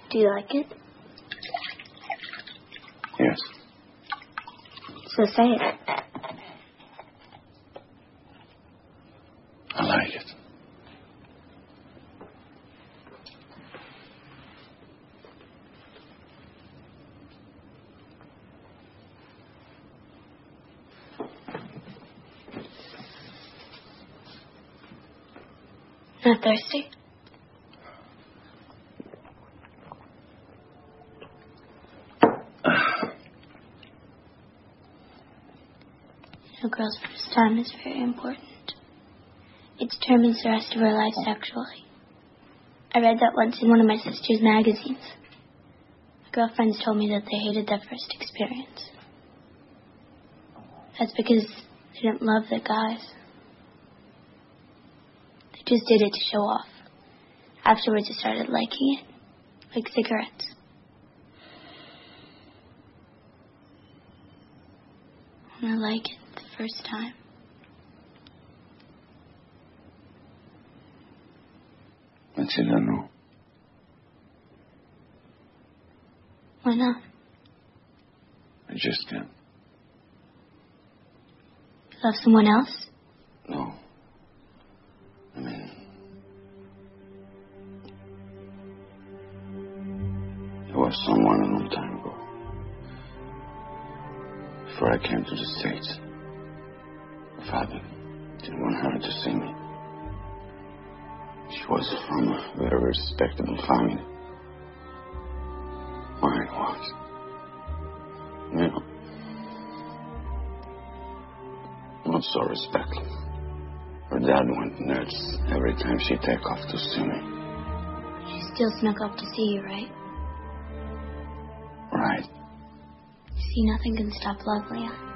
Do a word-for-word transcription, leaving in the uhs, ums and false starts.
Do you like it? Yes. So say it. I like it. Not thirsty? A girl's first time is very important. It determines the rest of her life sexually. I read that once in one of my sister's magazines. My girlfriends told me that they hated their first experience. That's because they didn't love the guys. They just did it to show off. Afterwards, they started liking it, like cigarettes. And I like it the first time. But you don't know. Why not? I just can't. Love someone else? No. I mean... There was someone a long time ago. Before I came to the States. My father didn't want her to see me. She was from a very respectable family. Mine was. You know, not so respectful. Her dad went nuts every time she'd take off to see me. She still snuck up to see you, right? Right. You see, nothing can stop love, Leon.